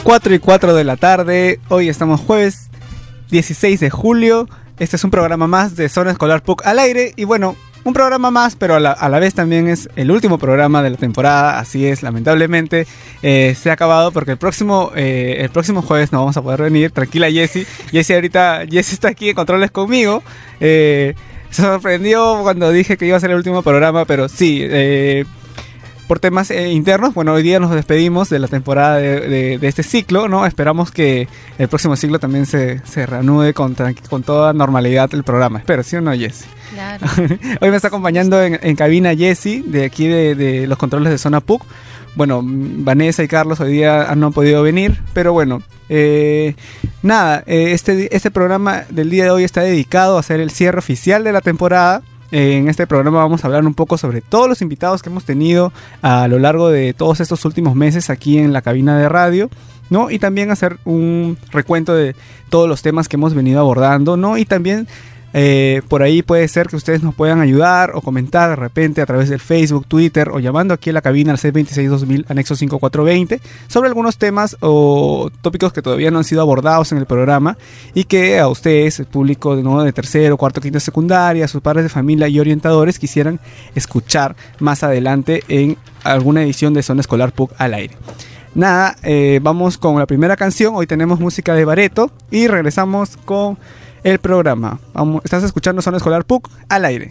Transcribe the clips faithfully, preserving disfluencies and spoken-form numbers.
cuatro y cuatro de la tarde. Hoy estamos jueves dieciséis de julio. Este es un programa más de Zona Escolar P U C al aire. Y bueno, un programa más, pero a la, a la vez también es el último programa de la temporada. Así es, lamentablemente eh, se ha acabado porque el próximo eh, el próximo jueves no vamos a poder venir. Tranquila, Jessie. Jessie ahorita, Jessie está aquí en controles conmigo. Eh, se sorprendió cuando dije que iba a ser el último programa, pero sí, eh, por temas eh, internos, bueno, hoy día nos despedimos de la temporada de, de, de este ciclo, ¿no? Esperamos que el próximo ciclo también se, se reanude con, con toda normalidad el programa. Espero, ¿sí o no, Jessie? Claro. Hoy me está acompañando en, en cabina Jessie, de aquí de, de los controles de Zona P U C. Bueno, Vanessa y Carlos hoy día no han podido venir, pero bueno, eh, nada, eh, este, este programa del día de hoy está dedicado a hacer el cierre oficial de la temporada. En este programa vamos a hablar un poco sobre todos los invitados que hemos tenido a lo largo de todos estos últimos meses aquí en la cabina de radio, ¿no? Y también hacer un recuento de todos los temas que hemos venido abordando, ¿no? Y también eh, por ahí puede ser que ustedes nos puedan ayudar o comentar de repente a través del Facebook, Twitter o llamando aquí a la cabina al seis dos seis dos mil anexo cinco cuatro dos cero sobre algunos temas o tópicos que todavía no han sido abordados en el programa y que a ustedes, el público, ¿no?, de tercero, cuarto, quinto, secundaria, sus padres de familia y orientadores quisieran escuchar más adelante en alguna edición de Zona Escolar P U C al aire. Nada, eh, vamos con la primera canción. Hoy tenemos música de Bareto y regresamos con el programa. Vamos, estás escuchando Zona Escolar P U C al aire.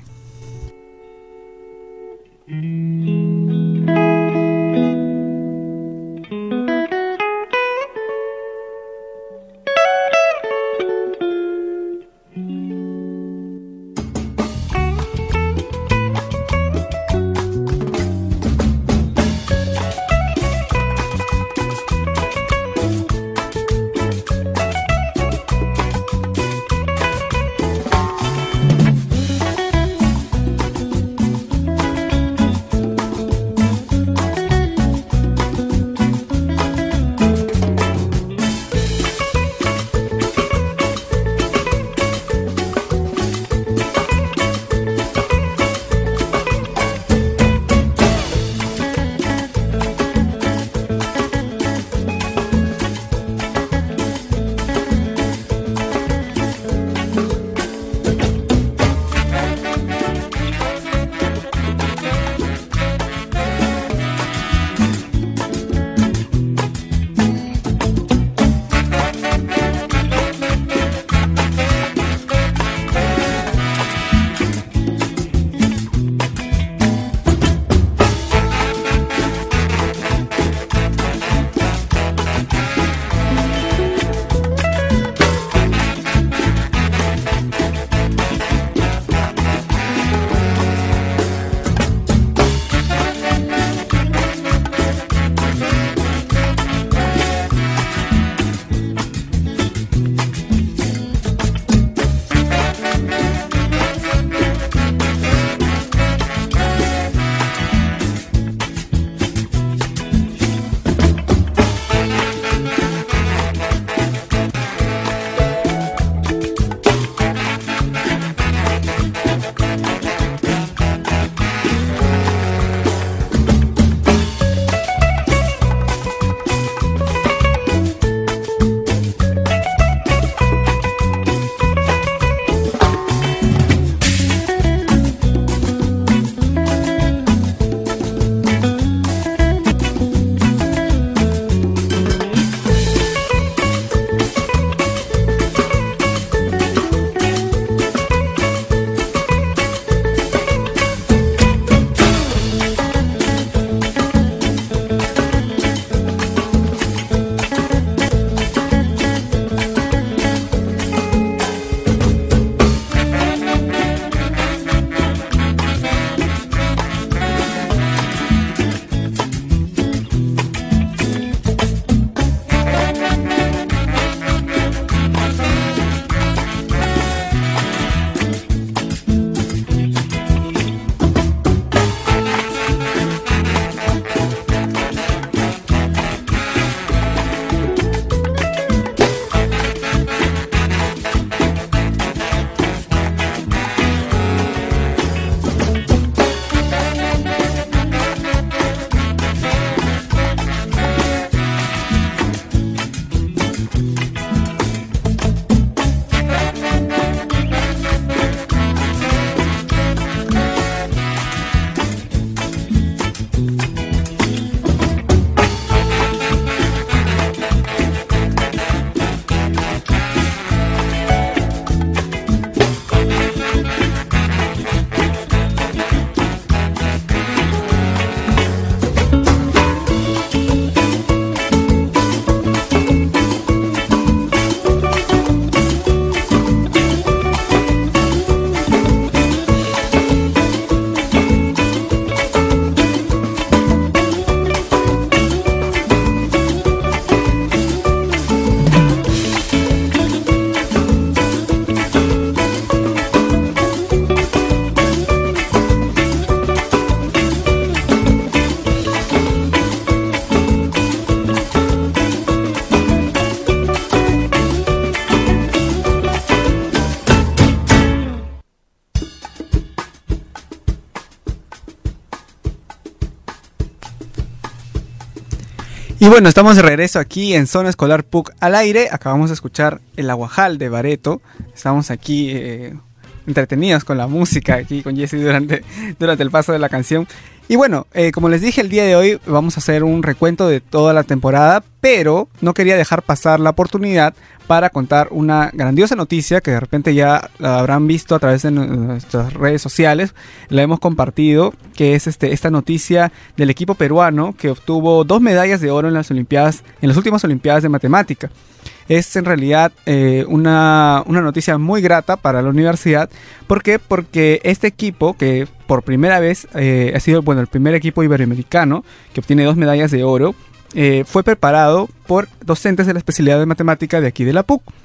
Y bueno, estamos de regreso aquí en Zona Escolar P U C al aire. Acabamos de escuchar El Aguajal de Bareto. Estamos aquí eh, entretenidos con la música, aquí con Jessy durante, durante el paso de la canción. Y bueno, eh, como les dije, el día de hoy vamos a hacer un recuento de toda la temporada, pero no quería dejar pasar la oportunidad para contar una grandiosa noticia que de repente ya la habrán visto a través de nuestras redes sociales. La hemos compartido, que es este, esta noticia del equipo peruano que obtuvo dos medallas de oro en las Olimpiadas, en las últimas Olimpiadas de Matemática. Es en realidad eh, una, una noticia muy grata para la universidad. ¿Por qué? Porque este equipo, que por primera vez eh, ha sido bueno, el primer equipo iberoamericano que obtiene dos medallas de oro, eh, fue preparado por docentes de la especialidad de matemática de aquí de la P U C.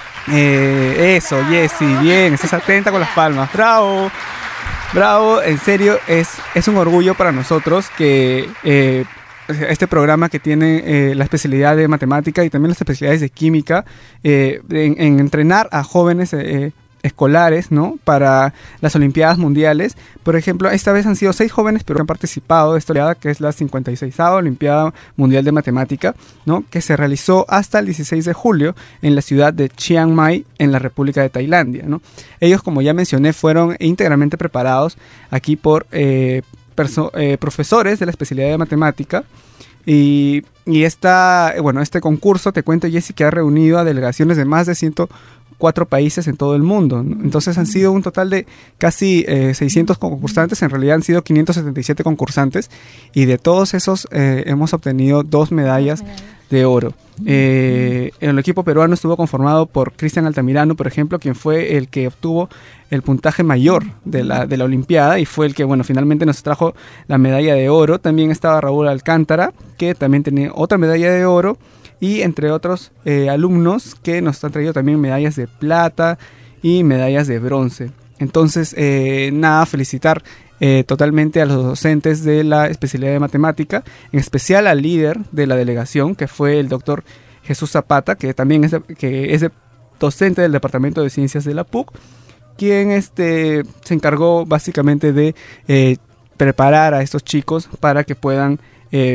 Eh, eso, Jessy, bien, estás atenta con las palmas. ¡Bravo! ¡Bravo! En serio, es, es un orgullo para nosotros que... Eh, este programa que tiene eh, la especialidad de matemática y también las especialidades de química eh, en, en entrenar a jóvenes eh, escolares, ¿no? Para las Olimpiadas Mundiales. Por ejemplo, esta vez han sido seis jóvenes pero que han participado de esta Olimpiada, que es la cincuenta y seisava Olimpiada Mundial de Matemática, ¿no? Que se realizó hasta el dieciséis de julio en la ciudad de Chiang Mai, en la República de Tailandia, ¿no? Ellos, como ya mencioné, fueron íntegramente preparados aquí por eh, perso- eh, profesores de la especialidad de matemática. Y, y esta, bueno, este concurso, te cuento, Jessy, que ha reunido a delegaciones de más de ciento cuatro países en todo el mundo, ¿no? Entonces han sido un total de casi eh, seiscientos concursantes. En realidad han sido quinientos setenta y siete concursantes, y de todos esos eh, hemos obtenido dos medallas de oro. Eh, el equipo peruano estuvo conformado por Cristian Altamirano, por ejemplo, quien fue el que obtuvo el puntaje mayor de la, de la Olimpiada, y fue el que, bueno, finalmente nos trajo la medalla de oro. También estaba Raúl Alcántara, que también tenía otra medalla de oro, y entre otros eh, alumnos que nos han traído también medallas de plata y medallas de bronce. Entonces, eh, nada, felicitar eh, totalmente a los docentes de la especialidad de matemática, en especial al líder de la delegación, que fue el doctor Jesús Zapata, que también es, de, que es de, docente del Departamento de Ciencias de la P U C, quien este, se encargó básicamente de eh, preparar a estos chicos para que puedan eh,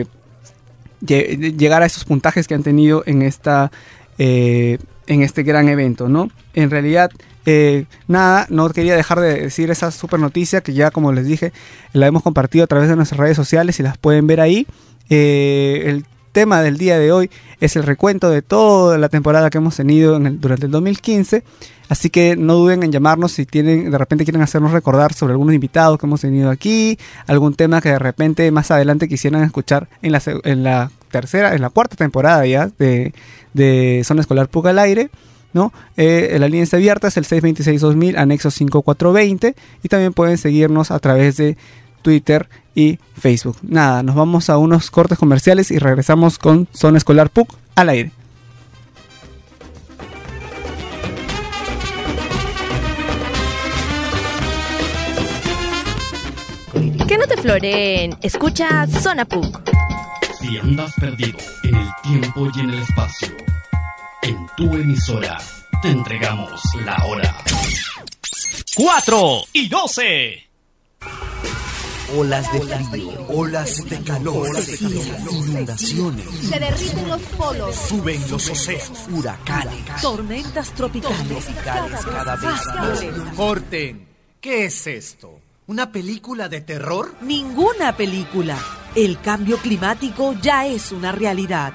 llegar a esos puntajes que han tenido en esta eh, en este gran evento, ¿no? En realidad, eh, nada, no quería dejar de decir esa super noticia que ya, como les dije, la hemos compartido a través de nuestras redes sociales y las pueden ver ahí. Eh, el tema del día de hoy es el recuento de toda la temporada que hemos tenido en el, durante el dos mil quince, así que no duden en llamarnos si tienen, de repente quieren hacernos recordar sobre algunos invitados que hemos tenido aquí, algún tema que de repente más adelante quisieran escuchar en la, en la tercera, en la cuarta temporada ya de, de Zona Escolar P U C al aire, ¿no? Eh, la línea está abierta, es el seis dos seis dos mil, anexo cinco cuatro dos cero, y también pueden seguirnos a través de Twitter y Facebook. Nada, nos vamos a unos cortes comerciales y regresamos con Zona Escolar P U C al aire. Que no te floreen, escucha Zona P U C. Si andas perdido en el tiempo y en el espacio, en tu emisora te entregamos la hora. cuatro y doce. Olas de frío, olas de calor, sequías, inundaciones. Se derriten los polos, suben los océanos, huracanes, tormentas tropicales, cada vez más. Corten, ¿qué es esto? ¿Una película de terror? Ninguna película. El cambio climático ya es una realidad.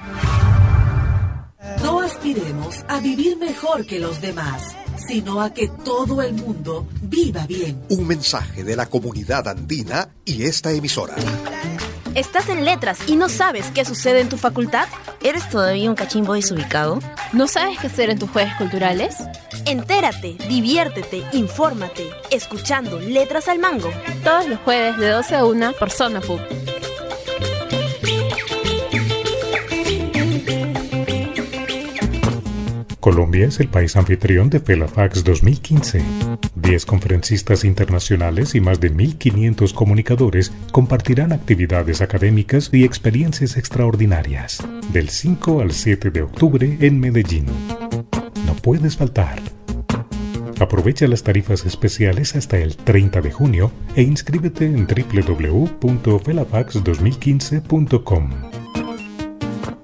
No aspiremos a vivir mejor que los demás, sino a que todo el mundo viva bien. Un mensaje de la comunidad andina y esta emisora. ¿Estás en letras y no sabes qué sucede en tu facultad? ¿Eres todavía un cachimbo desubicado? ¿No sabes qué hacer en tus jueves culturales? Entérate, diviértete, infórmate, escuchando Letras al Mango. Todos los jueves de doce a una por Zona P U C. Colombia es el país anfitrión de FELAFAX dos mil quince. diez conferencistas internacionales y más de mil quinientos comunicadores compartirán actividades académicas y experiencias extraordinarias del cinco al siete de octubre en Medellín. No puedes faltar. Aprovecha las tarifas especiales hasta el treinta de junio e inscríbete en doble u doble u doble u punto felafax dos mil quince punto com.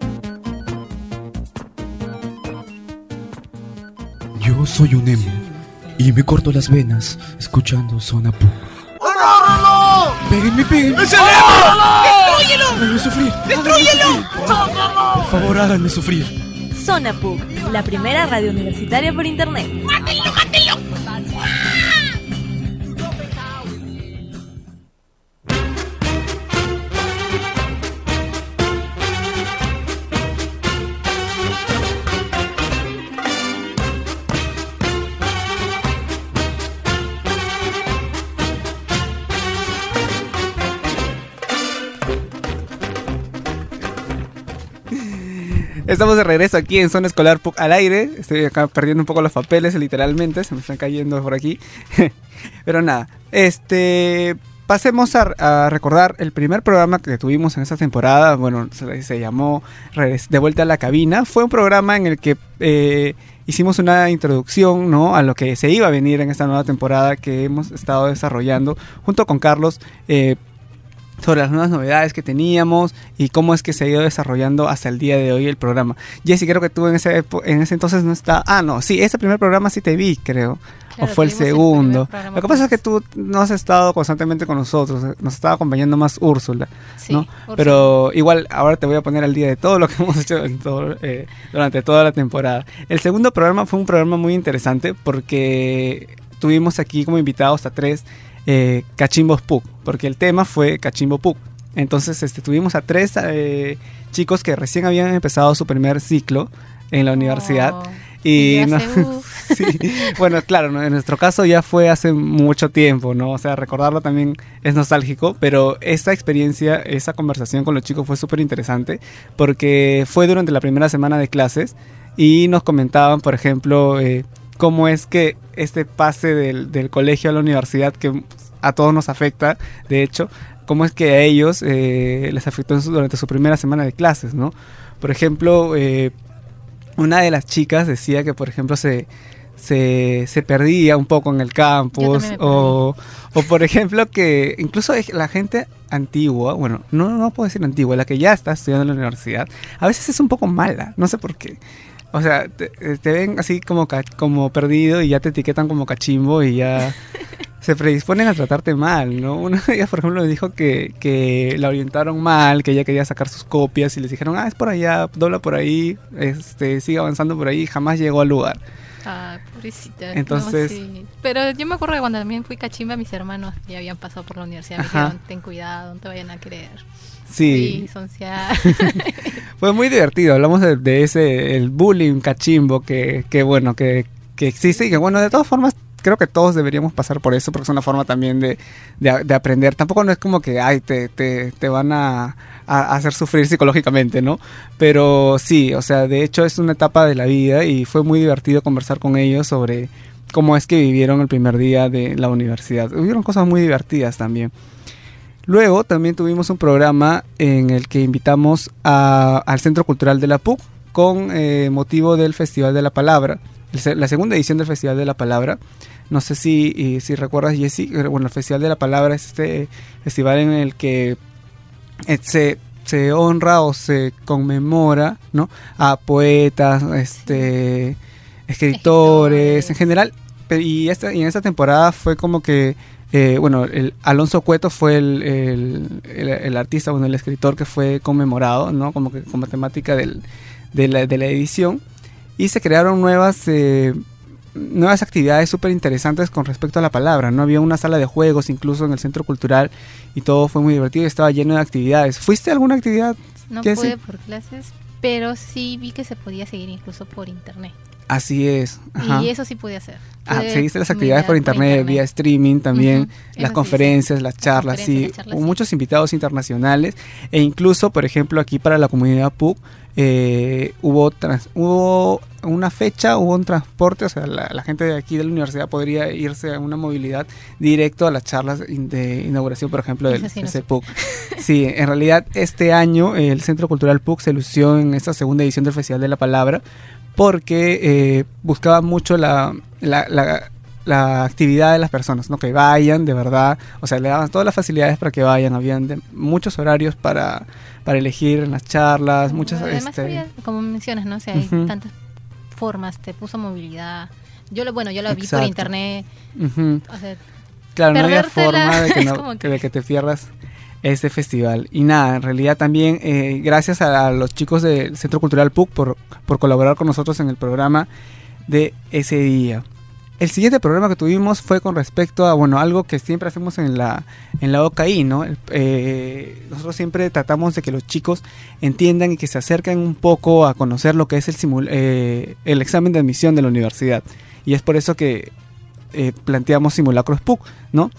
soy un emo y me corto las venas escuchando Zona Puc. ¡Agárralo! ¡Péguenme, péguenme! ¡Es el emo! ¡Destrúyelo! ¡Háganme sufrir! ¡Destrúyelo! Por favor, háganme sufrir. Zona Puc, la primera radio universitaria por internet. ¡Mátenlo, mátenlo! Estamos de regreso aquí en Zona Escolar Puc al aire. Estoy acá perdiendo un poco los papeles, literalmente. Se me están cayendo por aquí. Pero nada, este... pasemos a, a recordar el primer programa que tuvimos en esta temporada. Bueno, se, se llamó De Vuelta a la Cabina. Fue un programa en el que eh, hicimos una introducción, ¿no?, a lo que se iba a venir en esta nueva temporada que hemos estado desarrollando junto con Carlos, eh, sobre las nuevas novedades que teníamos y cómo es que se ha ido desarrollando hasta el día de hoy el programa. Jessy, creo que tú en ese, en ese entonces no estabas... Ah, no, sí, ese primer programa sí te vi, creo. Claro, o fue el segundo. El Lo que pasa es que tú no has estado constantemente con nosotros, nos estaba acompañando más Úrsula, sí, ¿no? Úrsula. Pero igual ahora te voy a poner al día de todo lo que hemos hecho en todo, eh, durante toda la temporada. El segundo programa fue un programa muy interesante porque tuvimos aquí como invitados a tres Eh, Cachimbos Puc, porque el tema fue Cachimbo Puc. Entonces este, tuvimos a tres eh, chicos que recién habían empezado su primer ciclo en la universidad. Oh, y no, sí, bueno, claro, ¿no? En nuestro caso ya fue hace mucho tiempo, ¿no? O sea, recordarlo también es nostálgico, pero esta experiencia, esa conversación con los chicos fue súper interesante porque fue durante la primera semana de clases y nos comentaban, por ejemplo, eh, cómo es que este pase del, del colegio a la universidad, que a todos nos afecta, de hecho, cómo es que a ellos eh, les afectó en su, durante su primera semana de clases, ¿no? Por ejemplo, eh, una de las chicas decía que, por ejemplo, se, se, se perdía un poco en el campus, o, o por ejemplo que incluso la gente antigua, bueno, no, no puedo decir antigua, la que ya está estudiando en la universidad, a veces es un poco mala, no sé por qué. O sea, te, te ven así como, ca- como perdido y ya te etiquetan como cachimbo y ya se predisponen a tratarte mal, ¿no? Una de ellas, por ejemplo, me dijo que, que la orientaron mal, que ella quería sacar sus copias y les dijeron, ah, es por allá, dobla por ahí, este, sigue avanzando por ahí, y jamás llegó al lugar. Ah, pobrecita. Entonces, no, sí. Pero yo me acuerdo que cuando también fui cachimba, mis hermanos ya habían pasado por la universidad, me dijeron, ten cuidado, no te vayan a querer. Sí, sí fue muy divertido. Hablamos de, de ese, el bullying cachimbo que, que bueno, que, que existe y que bueno, de todas formas creo que todos deberíamos pasar por eso porque es una forma también de, de, de aprender. Tampoco no es como que ay te, te, te van a, a hacer sufrir psicológicamente, ¿no? Pero sí, o sea, de hecho es una etapa de la vida y fue muy divertido conversar con ellos sobre cómo es que vivieron el primer día de la universidad. Hubieron cosas muy divertidas también. Luego también tuvimos un programa en el que invitamos a, al Centro Cultural de la Puc con eh, motivo del Festival de la Palabra, el, la segunda edición del Festival de la Palabra. No sé si, y, si recuerdas, Jessy, bueno, el Festival de la Palabra es este festival en el que eh, se, se honra o se conmemora, ¿no?, a poetas, este, escritores, en general. Y, esta, y en esta temporada fue como que Eh, bueno, el Alonso Cueto fue el, el, el, el artista, bueno, el escritor que fue conmemorado, ¿no? Como que como temática del, de, la, de la edición. Y se crearon nuevas eh, nuevas actividades súper interesantes con respecto a la palabra, ¿no? Había una sala de juegos incluso en el Centro Cultural y todo fue muy divertido y estaba lleno de actividades. ¿Fuiste a alguna actividad? No pude por clases, pero sí vi que se podía seguir incluso por internet. Así es. Ajá. Y eso sí pude hacer. Ah, seguiste las actividades por internet, por internet, vía streaming también, uh-huh. las conferencias, sí, sí. las charlas, las sí. Charlas, hubo sí. muchos invitados internacionales e incluso, por ejemplo, aquí para la comunidad Puc eh, hubo trans, hubo una fecha, hubo un transporte, o sea, la, la gente de aquí de la universidad podría irse a una movilidad directo a las charlas de inauguración, por ejemplo, del sí, no Puc. Sí, en realidad este año el Centro Cultural Puc se lució en esta segunda edición del Festival de la Palabra porque eh, buscaba mucho la, la, la, la actividad de las personas, ¿no? Que vayan de verdad, o sea, le daban todas las facilidades para que vayan, habían de, muchos horarios para, para elegir en las charlas, muchas... Además este... había, como mencionas, ¿no? O sea, hay uh-huh. tantas formas, te puso movilidad, Yo lo, bueno, yo lo Exacto. vi por internet. Uh-huh. O sea, claro, no había perdérsela forma de que, es no, como que... de que te pierdas este festival. Y nada, en realidad también eh, gracias a, a los chicos del Centro Cultural P U C por, por colaborar con nosotros en el programa de ese día. El siguiente programa que tuvimos fue con respecto a, bueno, algo que siempre hacemos en la en la O C A I, ¿no? Eh, nosotros siempre tratamos de que los chicos entiendan y que se acerquen un poco a conocer lo que es el, simul eh, el examen de admisión de la universidad. Y es por eso que eh, planteamos simulacros P U C, ¿no?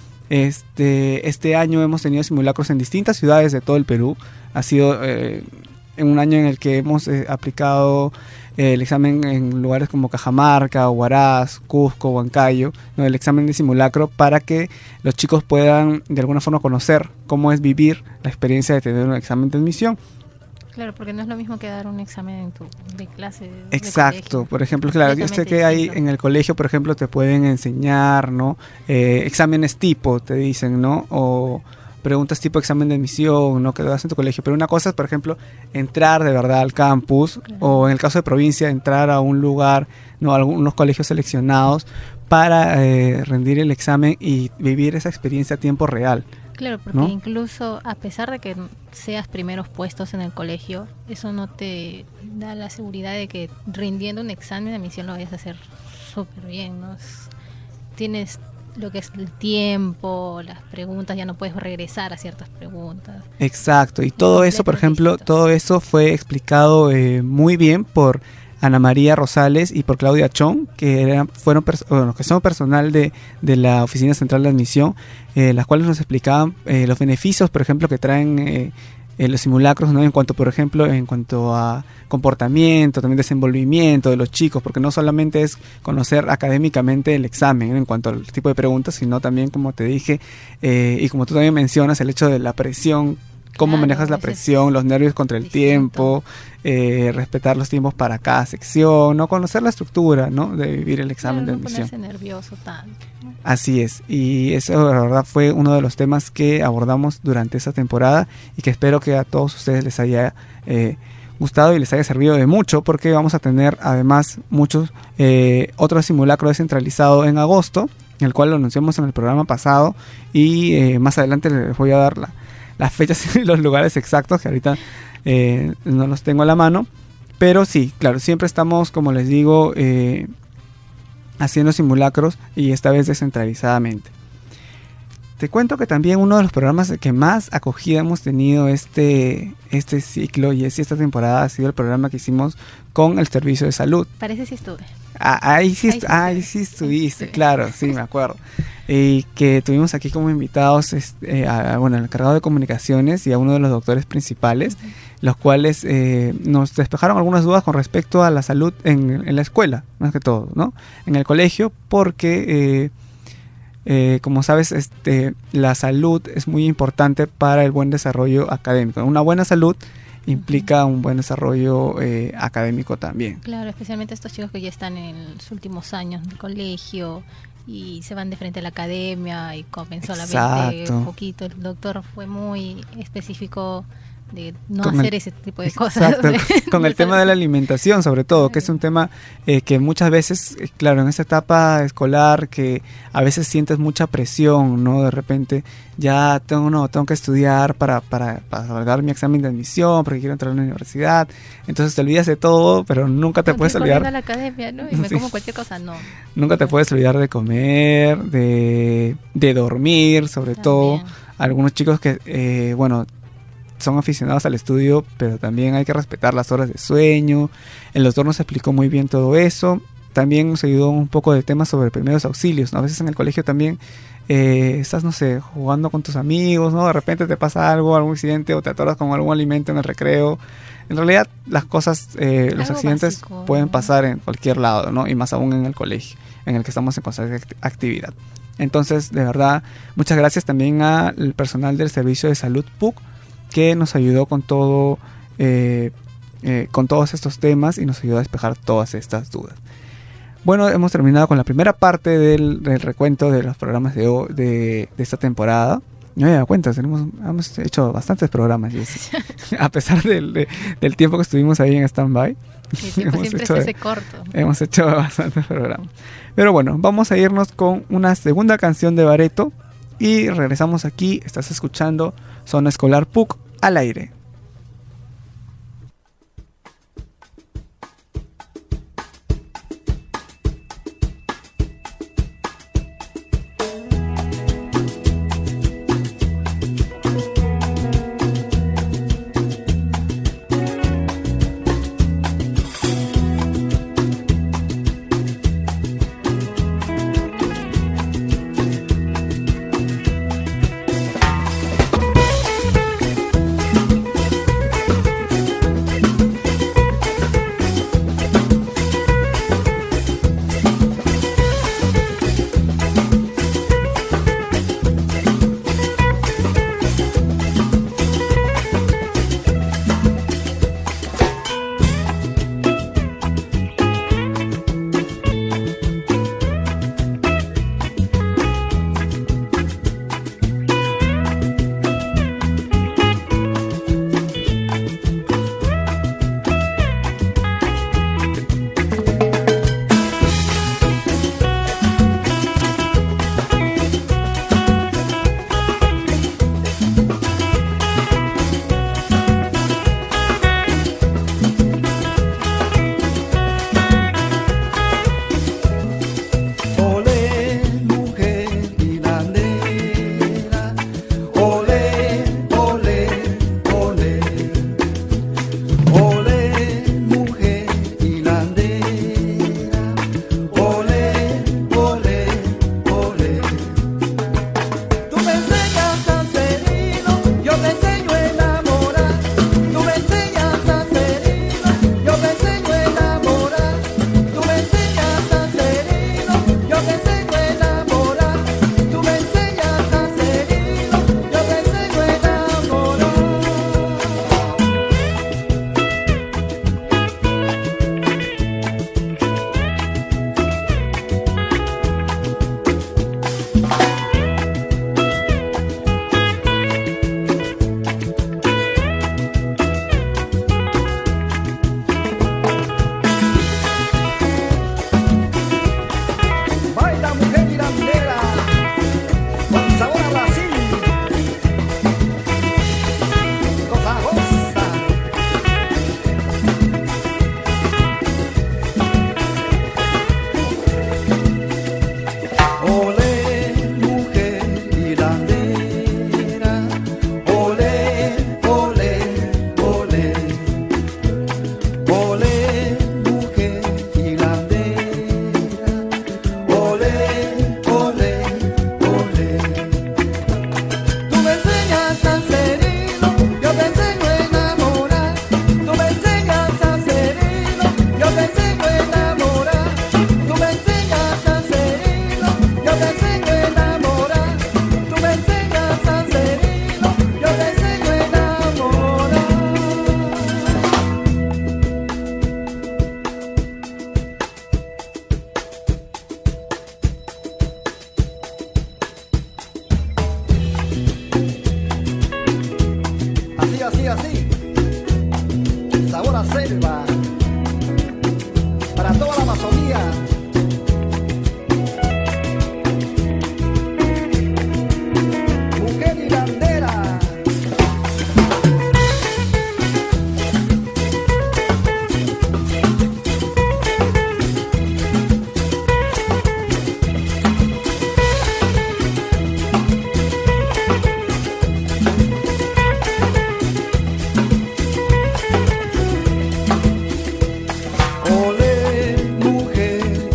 Este, este año hemos tenido simulacros en distintas ciudades de todo el Perú. Ha sido eh, en un año en el que hemos eh, aplicado eh, el examen en lugares como Cajamarca, Huaraz, Cusco, Huancayo, ¿no? El examen de simulacro para que los chicos puedan de alguna forma conocer cómo es vivir la experiencia de tener un examen de admisión. Claro, porque no es lo mismo que dar un examen en tu, de clase. De Exacto, colegio. por ejemplo, claro, yo sé que hay en el colegio, por ejemplo, te pueden enseñar, ¿no? Eh, exámenes tipo, te dicen, ¿no? O preguntas tipo examen de admisión, ¿no? Que lo das en tu colegio. Pero una cosa es, por ejemplo, entrar de verdad al campus, claro. O en el caso de provincia, entrar a un lugar, ¿no? A algunos colegios seleccionados para eh, rendir el examen y vivir esa experiencia a tiempo real. Claro, porque ¿no? Incluso a pesar de que seas primeros puestos en el colegio, eso no te da la seguridad de que rindiendo un examen de admisión lo vayas a hacer súper bien, ¿no? Es, tienes lo que es el tiempo, las preguntas, ya no puedes regresar a ciertas preguntas. Exacto, y todo eso, por ejemplo, distinto. todo eso fue explicado eh, muy bien por Ana María Rosales y por Claudia Chong, que eran, fueron bueno, que son personal de, de la Oficina Central de Admisión, eh, las cuales nos explicaban eh, los beneficios, por ejemplo, que traen eh, eh, los simulacros, ¿no? En cuanto, por ejemplo, en cuanto a comportamiento, también desenvolvimiento de los chicos, porque no solamente es conocer académicamente el examen, ¿no? En cuanto al tipo de preguntas, sino también, como te dije, eh, y como tú también mencionas, el hecho de la presión. Cómo claro, manejas la presión, los nervios contra el distinto. tiempo, eh, respetar los tiempos para cada sección, no conocer la estructura, ¿no? De vivir el examen claro, de no admisión. Ponerse nervioso tanto, ¿no? Así es, y eso la verdad fue uno de los temas que abordamos durante esta temporada y que espero que a todos ustedes les haya eh, gustado y les haya servido de mucho, porque vamos a tener además muchos eh, otros simulacros descentralizados en agosto, el cual lo anunciamos en el programa pasado y eh, más adelante les voy a dar la las fechas y los lugares exactos, que ahorita eh, no los tengo a la mano. Pero sí, claro, siempre estamos, como les digo, eh, haciendo simulacros y esta vez descentralizadamente. Te cuento que también uno de los programas que más acogida hemos tenido este, este ciclo y esta temporada ha sido el programa que hicimos con el Servicio de Salud. Parece si estuve. Ah, ahí sí, ahí sí, ahí sí estuviste, sí. Claro, sí, me acuerdo. Y que tuvimos aquí como invitados este, a, bueno, al encargado de comunicaciones y a uno de los doctores principales, uh-huh. los cuales eh, nos despejaron algunas dudas con respecto a la salud en, en la escuela, más que todo, ¿no? En el colegio, porque, eh, eh, como sabes, este, la salud es muy importante para el buen desarrollo académico. Una buena salud implica un buen desarrollo eh, académico también. Claro, especialmente estos chicos que ya están en los últimos años del colegio y se van de frente a la academia y comen solamente un poquito. El doctor fue muy específico de no con hacer el, ese tipo de cosas. Exacto, con el tema de la alimentación sobre todo, que es un tema eh, que muchas veces, eh, claro, en esta etapa escolar que a veces sientes mucha presión, ¿no? De repente ya tengo, no, tengo que estudiar para, para, para dar mi examen de admisión porque quiero entrar a la universidad, entonces te olvidas de todo, pero nunca te no, puedes olvidar a la academia, ¿no? Y me sí. como cualquier cosa, no. Nunca te puedes olvidar de comer, de, de dormir, sobre También. todo. Algunos chicos que, eh, bueno, son aficionados al estudio, pero también hay que respetar las horas de sueño. El doctor nos explicó muy bien todo eso. También nos ayudó un poco de temas sobre primeros auxilios, ¿no? A veces en el colegio también eh, estás, no sé, jugando con tus amigos, ¿no? De repente te pasa algo, algún accidente o te atoras con algún alimento en el recreo. En realidad las cosas, eh, los accidentes básico, pueden ¿no? pasar en cualquier lado, ¿no? Y más aún en el colegio, en el que estamos en constante actividad. Entonces, de verdad, muchas gracias también al personal del Servicio de Salud P U C, que nos ayudó con todo eh, eh, con todos estos temas y nos ayudó a despejar todas estas dudas. Bueno, hemos terminado con la primera parte del, del recuento de los programas de, de, de esta temporada No me he dado cuenta, tenemos, hemos hecho bastantes programas, Jessy. A pesar del, de, del tiempo que estuvimos ahí en stand-by. El tiempo siempre se hace corto. Hemos hecho bastantes programas. Pero bueno, vamos a irnos con una segunda canción de Bareto. Y regresamos aquí. Estás escuchando Zona Escolar P U C al aire. Olé, mujer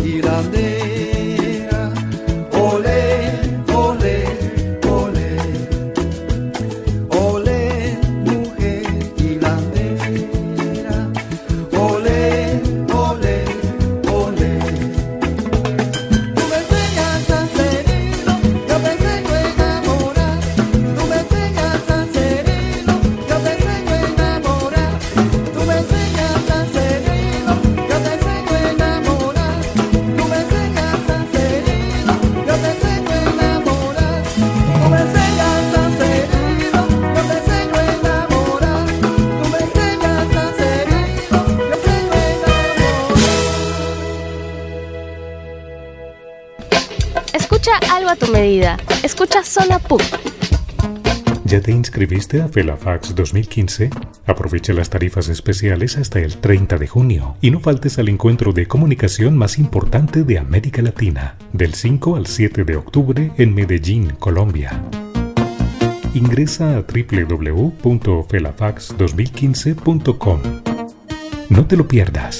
tu medida. Escucha Zona P U C. ¿Ya te inscribiste a FELAFAX dos mil quince? Aprovecha las tarifas especiales hasta el treinta de junio y no faltes al encuentro de comunicación más importante de América Latina, del cinco al siete de octubre en Medellín, Colombia. Ingresa a doble u doble u doble u punto felafax dos mil quince punto com. No te lo pierdas.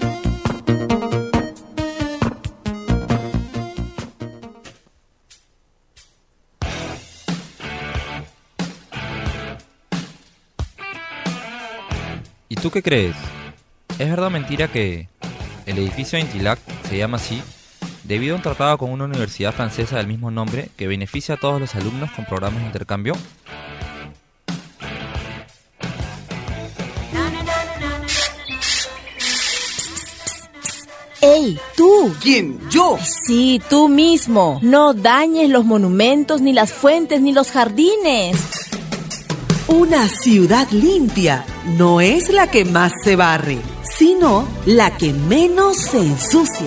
¿Y tú qué crees? ¿Es verdad o mentira que el edificio de Intilac se llama así debido a un tratado con una universidad francesa del mismo nombre que beneficia a todos los alumnos con programas de intercambio? ¡Ey, tú! ¿Quién? ¿Yo? Sí, tú mismo. No dañes los monumentos, ni las fuentes, ni los jardines. Una ciudad limpia no es la que más se barre, sino la que menos se ensucia.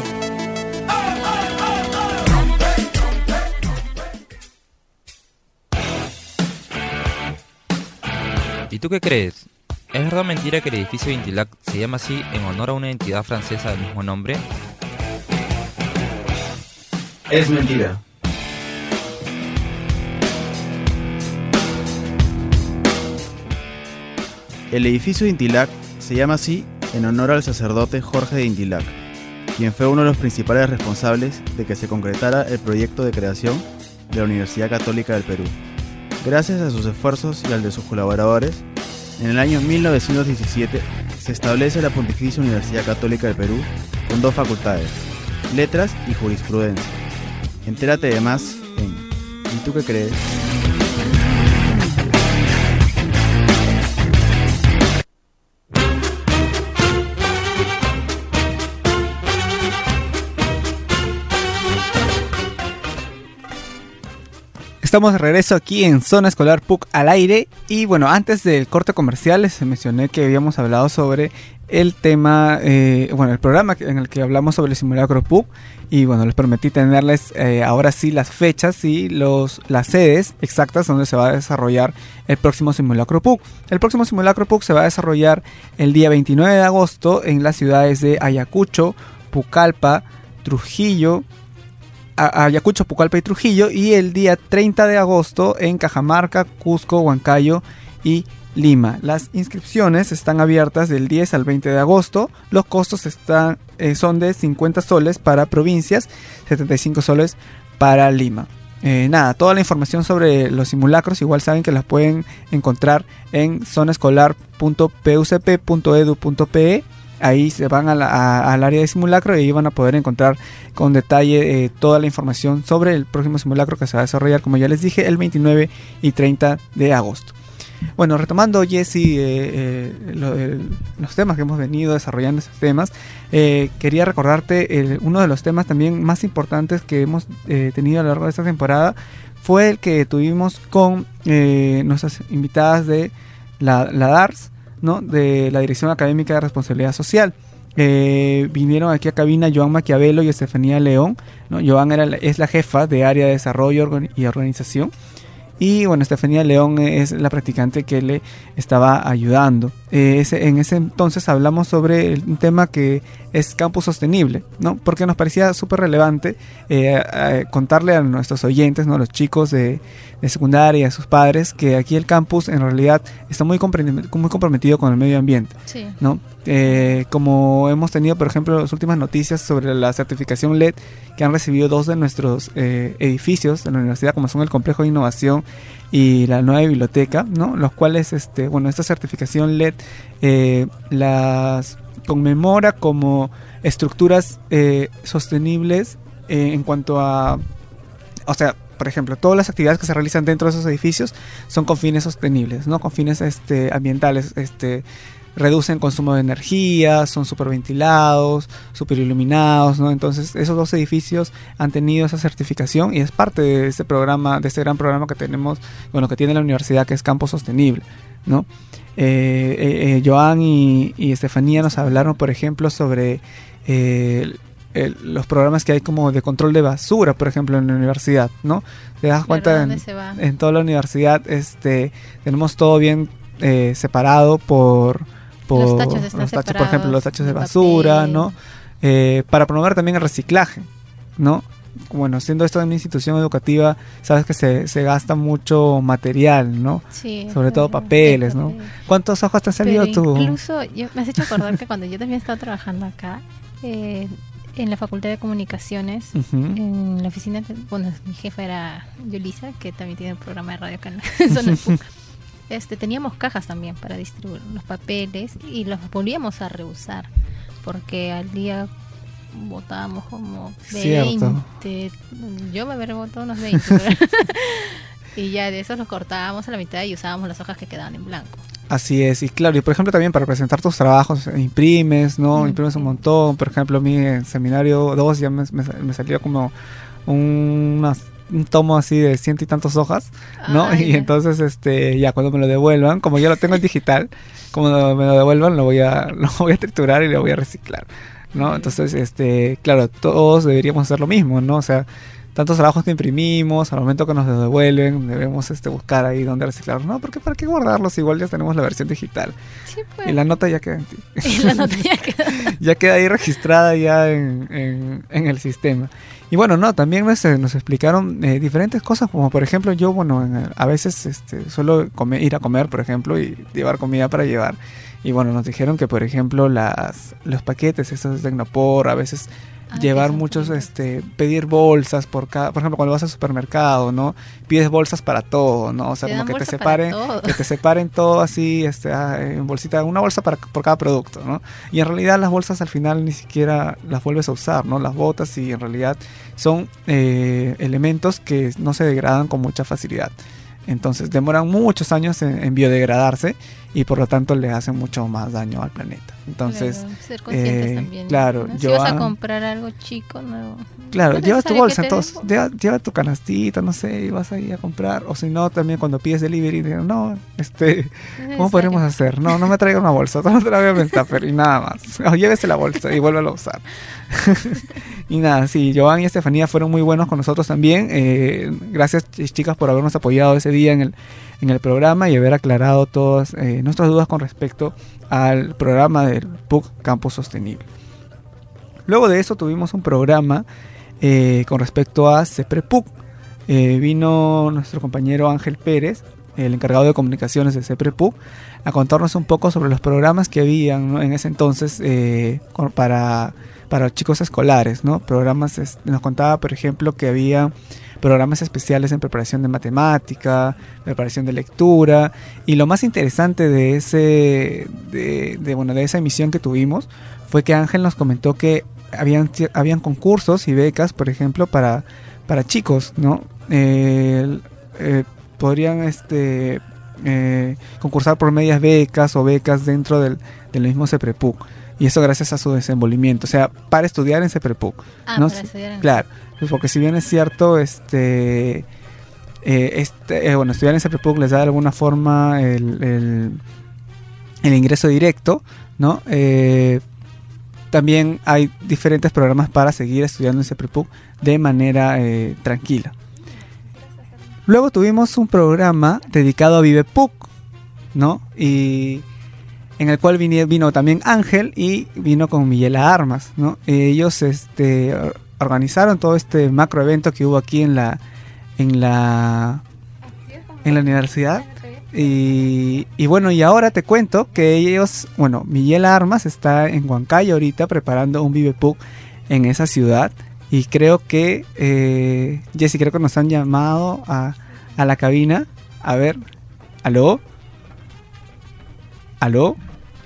¿Y tú qué crees? ¿Es verdad o mentira que el edificio de Intilac se llama así en honor a una entidad francesa del mismo nombre? Es mentira. El edificio de Intilac se llama así en honor al sacerdote Jorge de Intilac, quien fue uno de los principales responsables de que se concretara el proyecto de creación de la Universidad Católica del Perú. Gracias a sus esfuerzos y al de sus colaboradores, en el año mil novecientos diecisiete se establece la Pontificia Universidad Católica del Perú con dos facultades, Letras y Jurisprudencia. Entérate de más en ¿Y tú qué crees? Estamos de regreso aquí en Zona Escolar P U C al aire. Y bueno, antes del corte comercial les mencioné que habíamos hablado sobre el tema, eh, bueno, el programa en el que hablamos sobre el simulacro P U C. Y bueno, les prometí tenerles eh, ahora sí las fechas y los, las sedes exactas donde se va a desarrollar el próximo simulacro P U C. El próximo simulacro P U C se va a desarrollar el día veintinueve de agosto en las ciudades de Ayacucho, Pucallpa, Trujillo, Ayacucho, Pucallpa y Trujillo, y el día treinta de agosto en Cajamarca, Cusco, Huancayo y Lima. Las inscripciones están abiertas del diez al veinte de agosto. Los costos están, eh, son de cincuenta soles para provincias, setenta y cinco soles para Lima. Eh, nada, toda la información sobre los simulacros igual saben que las pueden encontrar en zonaescolar punto p u c p punto e d u punto p e. Ahí se van a la, a, al área de simulacro y ahí van a poder encontrar con detalle eh, toda la información sobre el próximo simulacro que se va a desarrollar, como ya les dije, el veintinueve y treinta de agosto. Bueno, retomando, Jesse, eh, eh, lo, el, los temas que hemos venido desarrollando, esos temas, eh, quería recordarte el, uno de los temas también más importantes que hemos eh, tenido a lo largo de esta temporada fue el que tuvimos con eh, nuestras invitadas de la, la D A R S, ¿no? De la Dirección Académica de Responsabilidad Social. Eh, vinieron aquí a cabina Joan Maquiavelo y Estefanía León, ¿no? Joan era la, es la jefa de área de desarrollo y organización, y bueno, Estefanía León es la practicante que le estaba ayudando. Eh, ese, en ese entonces hablamos sobre el, un tema que es campus sostenible, ¿no? Porque nos parecía súper relevante eh, eh, contarle a nuestros oyentes, ¿no? Los chicos de, de secundaria y a sus padres, que aquí el campus en realidad está muy, muy comprometido con el medio ambiente, sí, ¿no? Eh, como hemos tenido, por ejemplo, las últimas noticias sobre la certificación L E D que han recibido dos de nuestros eh, edificios de la universidad, como son el Complejo de Innovación y la nueva biblioteca, ¿no? Los cuales, este, bueno, esta certificación L E D eh, las conmemora como estructuras eh, sostenibles eh, en cuanto a, o sea, por ejemplo, todas las actividades que se realizan dentro de esos edificios son con fines sostenibles, ¿no? Con fines este, ambientales, este, reducen consumo de energía, son súper ventilados, súper iluminados, ¿no? Entonces esos dos edificios han tenido esa certificación y es parte de este programa, de este gran programa que tenemos, bueno, que tiene la universidad, que es Campo Sostenible, ¿no? Eh, eh, eh, Joan y, y Estefanía nos hablaron, por ejemplo, sobre eh, el, los programas que hay como de control de basura, por ejemplo, en la universidad, ¿no? Te das cuenta en, en toda la universidad este tenemos todo bien eh, separado por, por los tachos, están los tachos separados, por ejemplo, los tachos de, de basura, papel. ¿no? Eh, para promover también el reciclaje, ¿no? Bueno, siendo esto en una institución educativa, sabes que se, se gasta mucho material, ¿no? Sí, sobre todo papeles, ¿no? ¿Cuántas hojas te han salido tú? Incluso yo, me has hecho acordar que cuando yo también estaba trabajando acá, eh, en la Facultad de Comunicaciones, uh-huh. en la oficina, bueno, mi jefa era Yolisa, que también tiene un programa de radio acá en la zona del este, teníamos cajas también para distribuir los papeles y los volvíamos a reusar, porque al día botábamos como Cierto. veinte, yo me habría botado unos veinte, y ya de esos los cortábamos a la mitad y usábamos las hojas que quedaban en blanco. Así es, y claro, y por ejemplo también para presentar tus trabajos, imprimes, ¿no? Mm. Imprimes un montón, por ejemplo a mí en seminario dos ya me, me, me salió como un, una, un tomo así de ciento y tantas hojas, ¿no? Ay, y ya. Entonces este ya cuando me lo devuelvan, como yo lo tengo en digital, como me lo devuelvan lo voy a, lo voy a triturar y lo voy a reciclar, ¿no? Entonces, este, claro, todos deberíamos hacer lo mismo, ¿no? O sea, tantos trabajos que imprimimos, al momento que nos los devuelven, debemos este, buscar ahí dónde reciclarlos. No, porque para qué guardarlos, igual ya tenemos la versión digital. Sí, pues. Y la nota ya queda en ti. Y la nota ya queda. Ya queda ahí registrada ya en, en, en el sistema. Y bueno, no, también nos, nos explicaron eh, diferentes cosas, como por ejemplo, yo, bueno, en, a veces este, suelo comer, ir a comer, por ejemplo, y llevar comida para llevar. Y bueno, nos dijeron que, por ejemplo, las los paquetes, estos de Tecnopor, a veces ah, llevar muchos, este, pedir bolsas por cada, por ejemplo, cuando vas al supermercado, ¿no? Pides bolsas para todo, ¿no? O sea, te como que te separen, que te separen todo así, este, en bolsita, una bolsa para por cada producto, ¿no? Y en realidad las bolsas al final ni siquiera las vuelves a usar, ¿no? Las botas y en realidad son eh, elementos que no se degradan con mucha facilidad. Entonces demoran muchos años en, en biodegradarse y por lo tanto le hacen mucho más daño al planeta. Entonces, claro, ser conscientes eh, también. Claro, ¿no? Si yo vas a comprar algo chico, no. Claro, no lleva tu bolsa, entonces, den... lleva, lleva tu canastita, no sé, y vas ahí a comprar. O si no, también cuando pides delivery, digan, no, este, ¿cómo podremos hacer? No, no me traiga una bolsa, solo te la voy a vender, pero y nada más. O llévese la bolsa y vuélvelo a usar. Y nada, sí, Joan y Estefanía fueron muy buenos con nosotros también. Eh, gracias, chicas, por habernos apoyado ese día en el, en el programa y haber aclarado todas eh, nuestras dudas con respecto al programa del P U C Campus Sostenible. Luego de eso tuvimos un programa eh, con respecto a CEPREPUC. Eh, vino nuestro compañero Ángel Pérez, el encargado de comunicaciones de CEPREPUC, a contarnos un poco sobre los programas que habían, ¿no? En ese entonces eh, para, para chicos escolares, ¿no? Programas, nos contaba, por ejemplo, que había programas especiales en preparación de matemática, preparación de lectura, y lo más interesante de ese de, de, bueno, de esa emisión que tuvimos fue que Ángel nos comentó que habían, habían concursos y becas, por ejemplo, para, para chicos, ¿no? Eh, eh, podrían este eh, concursar por medias becas o becas dentro del, del mismo CEPREPUC. Y eso gracias a su desenvolvimiento, o sea, para estudiar en CEPREPUC. Ah, ¿no? para estudiar en... Claro, porque si bien es cierto, este, eh, este eh, bueno, estudiar en CEPREPUC les da de alguna forma el, el, el ingreso directo, ¿no? Eh, también hay diferentes programas para seguir estudiando en CEPREPUC de manera eh, tranquila. Luego tuvimos un programa dedicado a VivePUC, ¿no? Y en el cual vino, vino también Ángel y vino con Millela Armas, ¿no? Ellos este, organizaron todo este macro evento que hubo aquí en la en la en la universidad y, y bueno, y ahora te cuento que ellos, bueno, Millela Armas está en Huancayo ahorita preparando un VivePUC en esa ciudad y creo que eh, Jessy, creo que nos han llamado a, a la cabina. A ver, ¿aló? ¿Aló?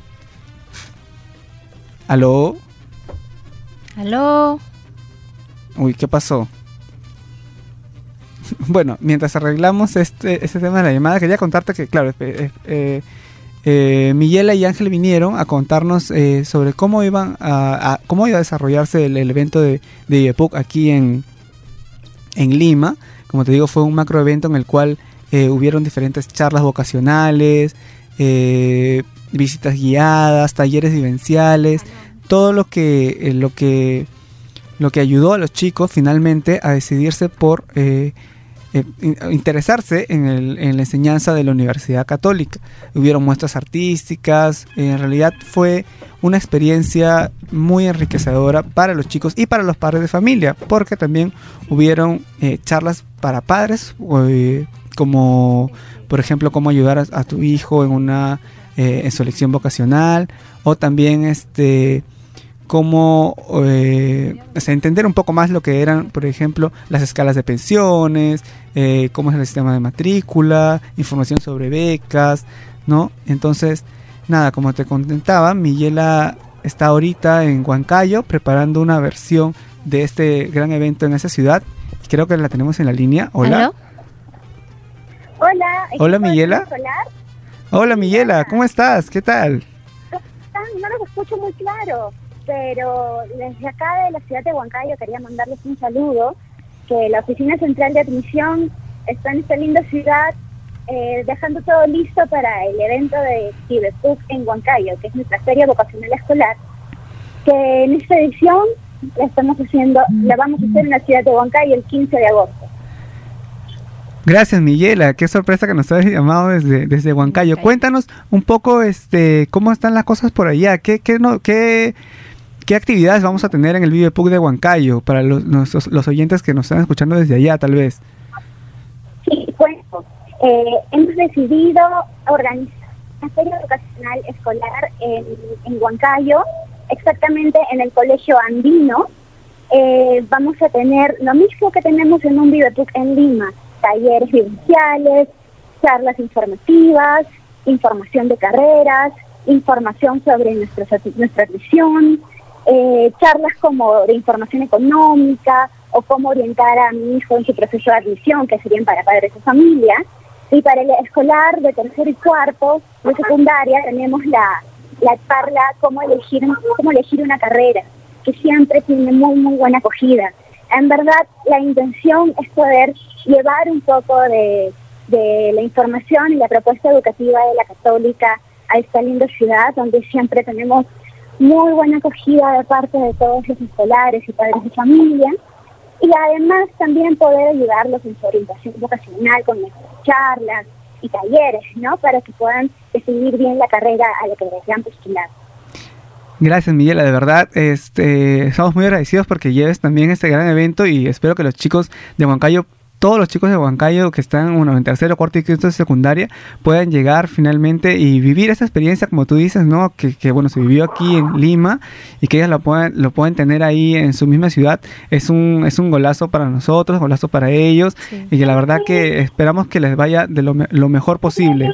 ¿Aló? ¿Aló? Uy, ¿qué pasó? Bueno, mientras arreglamos este, este tema de la llamada, quería contarte que, claro, eh, eh, eh, Millela y Ángel vinieron a contarnos eh, sobre cómo iban a, a cómo iba a desarrollarse el, el evento de, de VivePUC aquí en, en Lima. Como te digo, fue un macro evento en el cual eh, hubieron diferentes charlas vocacionales, eh, visitas guiadas, talleres vivenciales, todo lo que, eh, lo que lo que ayudó a los chicos finalmente a decidirse por eh, eh, interesarse en, el, en la enseñanza de la Universidad Católica. Hubieron muestras artísticas, en realidad fue una experiencia muy enriquecedora para los chicos y para los padres de familia, porque también hubieron eh, charlas para padres, eh, como por ejemplo cómo ayudar a, a tu hijo en una eh, en su elección vocacional, o también este cómo eh, o sea, entender un poco más lo que eran, por ejemplo, las escalas de pensiones, eh, cómo es el sistema de matrícula, información sobre becas, ¿no? Entonces, nada, como te comentaba, Miguela está ahorita en Huancayo preparando una versión de este gran evento en esa ciudad. Creo que la tenemos en la línea. Hola. ¿Aló? Hola. Hola, Miguela. Hola, Miguela. ¿Cómo estás? ¿Qué tal? No los escucho muy claro, pero desde acá de la ciudad de Huancayo quería mandarles un saludo, que la Oficina Central de Admisión está en esta linda ciudad, eh, dejando todo listo para el evento de Vivepuc en Huancayo, que es nuestra feria vocacional escolar, que en esta edición la estamos haciendo, la vamos a hacer en la ciudad de Huancayo el quince de agosto. Gracias, Miguela, qué sorpresa que nos hayas llamado desde, desde Huancayo. Okay. Cuéntanos un poco este cómo están las cosas por allá, qué, qué, no, qué, qué actividades vamos a tener en el Vivepuc de Huancayo para los, los, los oyentes que nos están escuchando desde allá, tal vez. Sí, bueno, eh, hemos decidido organizar una feria vocacional escolar en, en Huancayo, exactamente en el Colegio Andino. Eh, vamos a tener lo mismo que tenemos en un Vivepuc en Lima: talleres vivenciales, charlas informativas, información de carreras, información sobre nuestra, nuestra admisión, eh, charlas como de información económica o cómo orientar a mi hijo en su proceso de admisión, que serían para padres de familia. Y para el escolar de tercero y cuarto de secundaria tenemos la, la charla cómo elegir, cómo elegir una carrera, que siempre tiene muy, muy buena acogida. En verdad, la intención es poder llevar un poco de, de la información y la propuesta educativa de la Católica a esta linda ciudad, donde siempre tenemos muy buena acogida de parte de todos los escolares y padres de familia, y además también poder ayudarlos en su orientación vocacional con nuestras charlas y talleres, ¿no?, para que puedan decidir bien la carrera a la que desean postular. Gracias, Miguela, de verdad, este, estamos muy agradecidos porque lleves también este gran evento, y espero que los chicos de Huancayo, todos los chicos de Huancayo que están bueno, en tercero, cuarto y quinto de secundaria, puedan llegar finalmente y vivir esa experiencia, como tú dices, ¿no? Que, que bueno, se vivió aquí en Lima, y que ellas lo puedan, lo pueden tener ahí en su misma ciudad. Es un, es un golazo para nosotros, golazo para ellos, sí. Y que la verdad que esperamos que les vaya de lo, lo mejor posible.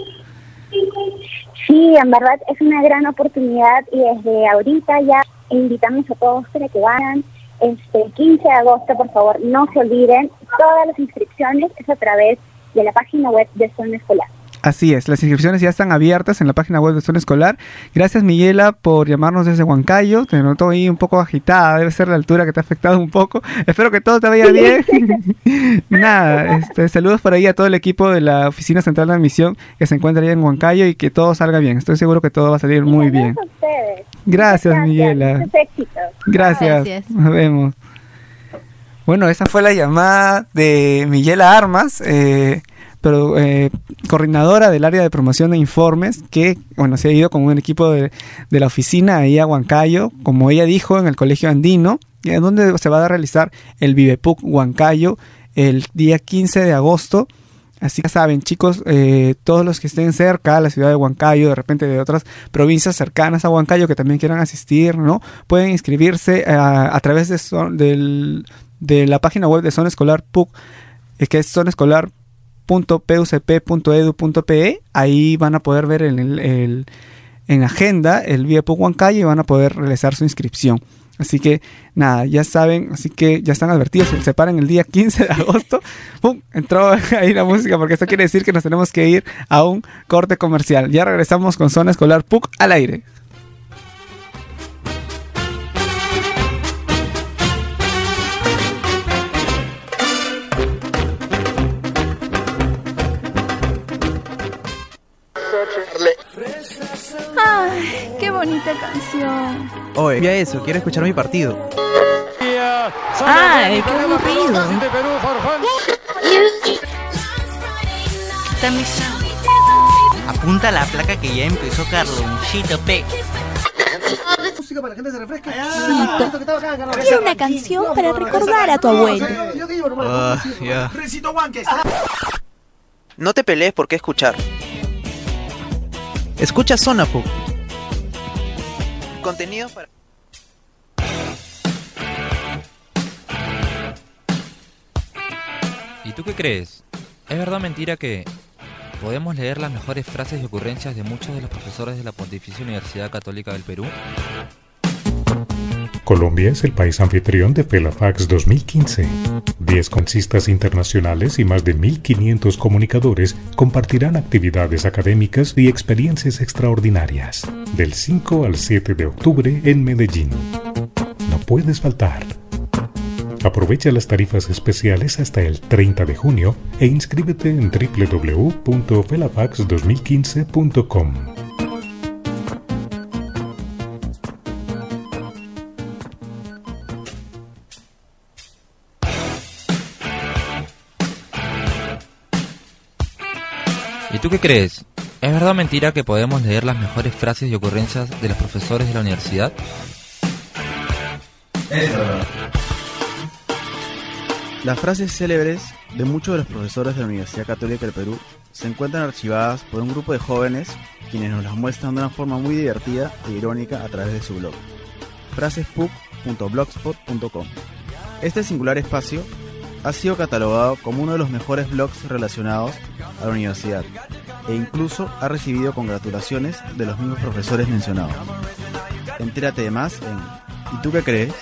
Sí, en verdad es una gran oportunidad, y desde ahorita ya invitamos a todos para que vayan. Este quince de agosto, por favor, no se olviden, todas las inscripciones es a través de la página web de Zona Escolar. Así es, las inscripciones ya están abiertas en la página web de Zona Escolar. Gracias, Miguela, por llamarnos desde Huancayo. Te noto ahí un poco agitada, debe ser la altura que te ha afectado un poco. Espero que todo te vaya bien. Nada, este, saludos por ahí a todo el equipo de la Oficina Central de Admisión que se encuentra ahí en Huancayo, y que todo salga bien. Estoy seguro que todo va a salir muy bien. Gracias a ustedes. Gracias, Gracias, Miguela. Muchos éxitos. Gracias. Gracias. Nos vemos. Bueno, esa fue la llamada de Miguela Armas, eh, pero eh, coordinadora del área de promoción de informes, que bueno, se ha ido con un equipo de, de la oficina ahí a Huancayo, como ella dijo, en el Colegio Andino, donde se va a realizar el Vivepuc Huancayo el día quince de agosto. Así que saben, chicos, eh, todos los que estén cerca a la ciudad de Huancayo, de repente de otras provincias cercanas a Huancayo que también quieran asistir, ¿no?, pueden inscribirse a, a través de, son, del, de la página web de Zona Escolar P U C, eh, que es zona escolar punto p u c p punto e d u punto p e. Ahí van a poder ver en, el, el, en agenda el Vivepuc Huancayo y van a poder realizar su inscripción. Así que nada, ya saben, así que ya están advertidos, se separan el día quince de agosto. ¡Pum! Entró ahí la música, porque esto quiere decir que nos tenemos que ir a un corte comercial. Ya regresamos con Zona Escolar P U C al aire. Ay, qué bonita canción. Oye, mira eso, quiero escuchar mi partido. ¡Ay, qué aburrido! Quita mi sound. Apunta la placa que ya empezó Carlonchito P. Música para que la gente se refresque. Quiero una canción para recordar a tu abuelo. Ah, ya. No te pelees por qué escuchar. Escucha Zona P U C. Contenido para... ¿Y tú qué crees? ¿Es verdad o mentira que podemos leer las mejores frases y ocurrencias de muchos de los profesores de la Pontificia Universidad Católica del Perú? Colombia es el país anfitrión de FELAFAX dos mil quince. Diez conferencistas internacionales y más de mil quinientos comunicadores compartirán actividades académicas y experiencias extraordinarias del cinco al siete de octubre en Medellín. No puedes faltar. Aprovecha las tarifas especiales hasta el treinta de junio e inscríbete en doble u doble u doble u punto felafax dos mil quince punto com. ¿Y tú qué crees? ¿Es verdad o mentira que podemos leer las mejores frases y ocurrencias de los profesores de la universidad? Es verdad. Las frases célebres de muchos de los profesores de la Universidad Católica del Perú se encuentran archivadas por un grupo de jóvenes quienes nos las muestran de una forma muy divertida e irónica a través de su blog, frases p u c punto blogspot punto com. Este singular espacio ha sido catalogado como uno de los mejores blogs relacionados a la universidad e incluso ha recibido congratulaciones de los mismos profesores mencionados. Entérate de más en ¿Y tú qué crees?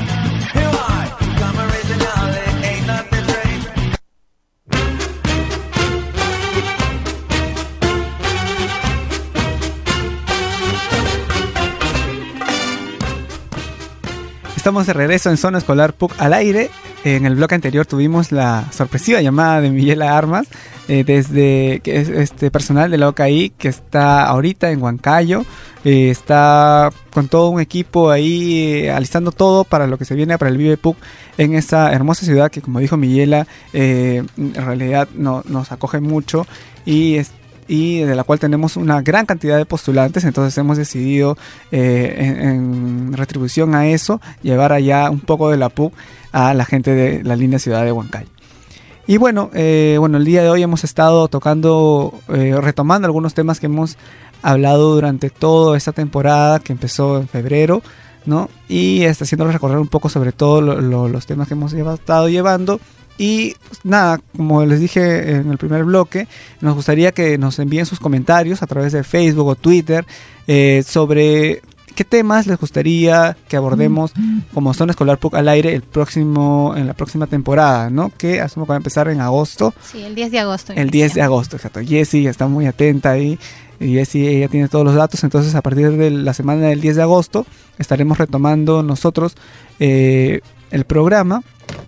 Estamos de regreso en Zona Escolar P U C al aire. En el bloque anterior tuvimos la sorpresiva llamada de Miguela Armas, eh, desde que es este personal de la O C A I que está ahorita en Huancayo, eh, está con todo un equipo ahí eh, alistando todo para lo que se viene para el Vive P U C en esa hermosa ciudad que, como dijo Miguela, eh, en realidad no, nos acoge mucho y es y de la cual tenemos una gran cantidad de postulantes. Entonces hemos decidido eh, en, en retribución a eso llevar allá un poco de la P U C a la gente de la linda ciudad de Huancayo. Y bueno, eh, bueno, el día de hoy hemos estado tocando, eh, retomando algunos temas que hemos hablado durante toda esta temporada que empezó en febrero, ¿no? Y está haciéndoles recordar un poco sobre todo lo, lo, los temas que hemos lleva, estado llevando. Y pues, nada, como les dije en el primer bloque, nos gustaría que nos envíen sus comentarios a través de Facebook o Twitter eh, sobre qué temas les gustaría que abordemos como Zona Escolar P U C al aire el próximo, en la próxima temporada, ¿no? Que asumo que va a empezar en agosto. Sí, el diez de agosto. El diez de agosto, exacto. Jessie está muy atenta ahí. Y Jessie, ella tiene todos los datos. Entonces, a partir de la semana del diez de agosto estaremos retomando nosotros eh, el programa.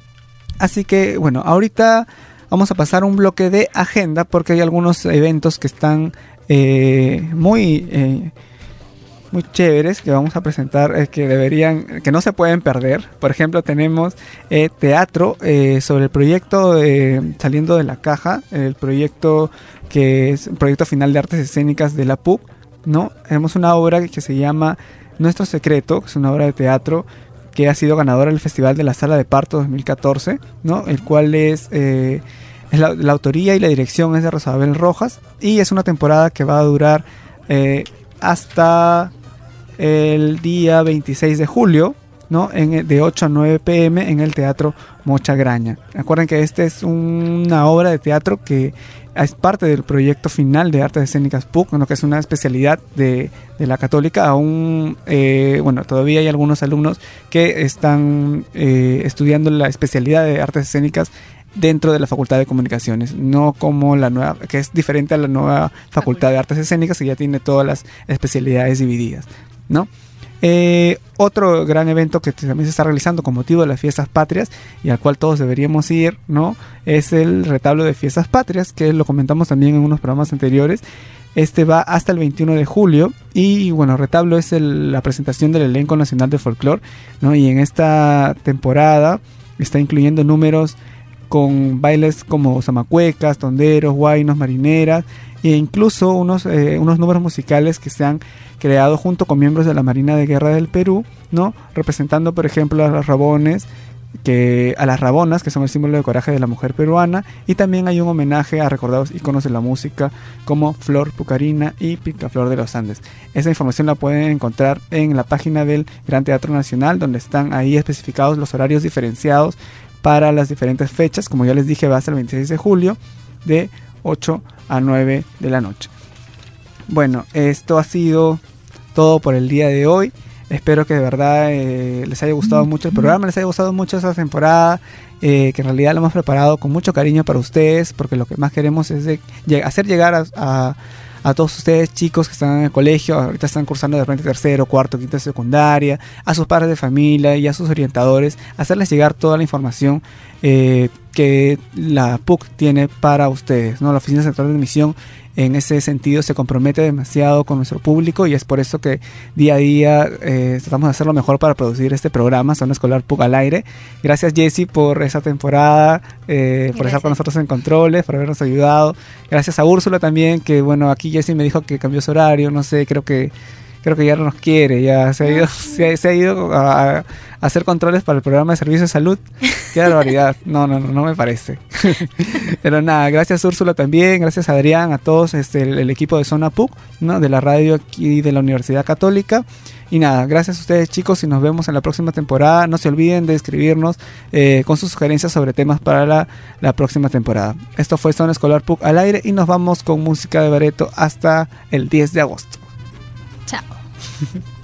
Así que, bueno, ahorita vamos a pasar un bloque de agenda porque hay algunos eventos que están eh, muy, eh, muy chéveres que vamos a presentar, eh, que deberían, que no se pueden perder. Por ejemplo, tenemos eh, teatro eh, sobre el proyecto eh, Saliendo de la Caja, el proyecto que es un proyecto final de artes escénicas de la P U C, ¿no? Tenemos una obra que se llama Nuestro Secreto, que es una obra de teatro que ha sido ganadora del Festival de la Sala de Parto dos mil catorce, ¿no? El cual es, eh, es la, la autoría y la dirección es de Rosabel Rojas, y es una temporada que va a durar eh, hasta el día veintiséis de julio, ¿no? En, de ocho a nueve pm en el Teatro Mocha Graña. Recuerden que esta es una obra de teatro que es parte del proyecto final de Artes Escénicas P U C, ¿no? Que es una especialidad de, de la Católica. Aún, eh, bueno, todavía hay algunos alumnos que están eh, estudiando la especialidad de Artes Escénicas dentro de la Facultad de Comunicaciones, no como la nueva, que es diferente a la nueva Facultad de Artes Escénicas, que ya tiene todas las especialidades divididas, ¿no? Eh, otro gran evento que también se está realizando con motivo de las Fiestas Patrias y al cual todos deberíamos ir, ¿no? Es el retablo de Fiestas Patrias, que lo comentamos también en unos programas anteriores. Este va hasta el veintiuno de julio, Y bueno, Retablo es el, la presentación del elenco nacional de folclore, ¿no? Y en esta temporada está incluyendo números con bailes como zamacuecas, tonderos, huaynos, marineras, e incluso unos, eh, unos números musicales que se han creado junto con miembros de la Marina de Guerra del Perú, ¿no? Representando, por ejemplo, a los rabones, que a las rabonas, que son el símbolo de coraje de la mujer peruana, y también hay un homenaje a recordados íconos de la música como Flor Pucarina y Picaflor de los Andes. Esa información la pueden encontrar en la página del Gran Teatro Nacional, donde están ahí especificados los horarios diferenciados para las diferentes fechas. Como ya les dije, va hasta el veintiséis de julio de ocho a nueve de la noche. Bueno, esto ha sido todo por el día de hoy. Espero que de verdad eh, les haya gustado mucho el programa, les haya gustado mucho esta temporada, eh, que en realidad lo hemos preparado con mucho cariño para ustedes, porque lo que más queremos es de, de hacer llegar a, a, a todos ustedes, chicos que están en el colegio, ahorita están cursando de repente tercero, cuarto, quinto de secundaria, a sus padres de familia y a sus orientadores, hacerles llegar toda la información eh, que la P U C tiene para ustedes, ¿no? La Oficina Central de Admisión en ese sentido se compromete demasiado con nuestro público, y es por eso que día a día eh, tratamos de hacer lo mejor para producir este programa, Zona Escolar P U C al aire. Gracias, Jessie, por esa temporada, eh, por estar con nosotros en controles, por habernos ayudado. Gracias a Úrsula también, que bueno, aquí Jessie me dijo que cambió su horario, no sé, creo que creo que ya no nos quiere, ya se ha ido, se, se ha ido a, a hacer controles para el programa de servicio de salud. Qué barbaridad, no, no, no, no me parece. Pero nada, gracias Úrsula también, gracias Adrián, a todos este, el, el equipo de Zona P U C, ¿no? De la radio aquí de la Universidad Católica. Y nada, gracias a ustedes, chicos, y nos vemos en la próxima temporada. No se olviden de escribirnos eh, con sus sugerencias sobre temas para la, la próxima temporada. Esto fue Zona Escolar P U C al aire, y nos vamos con música de Bareto hasta el diez de agosto. Chao.